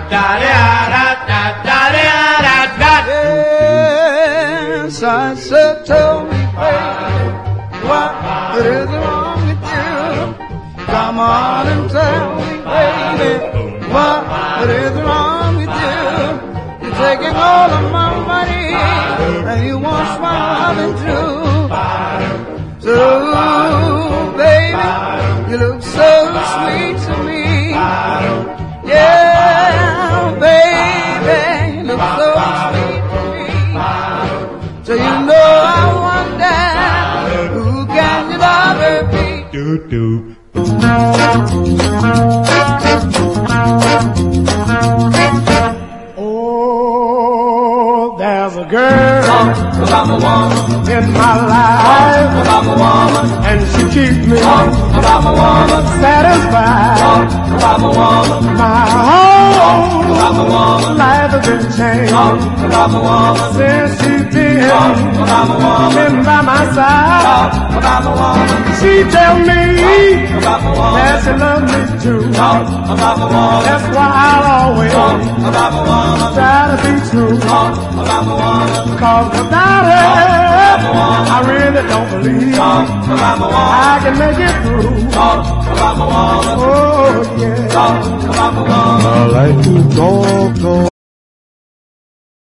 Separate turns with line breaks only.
Yes, I said, tell me, baby, what is wrong with you? Come on and tell me, baby, what is wrong with you? You're taking all of my money, and you want my loving too. So, baby, you look so sweet to me. Yeah, baby, you look so sweet to me. So you know I wonder, who can your lover be?
Do-do. Oh, there's a girl in my life, and she keeps me satisfied. My whole life has been changed since she's been by my side. She tells me that she loves me too. That's why I'll always try to be true. Cause without her, I really don't believe I can make it through. Oh yeah, I like to talk.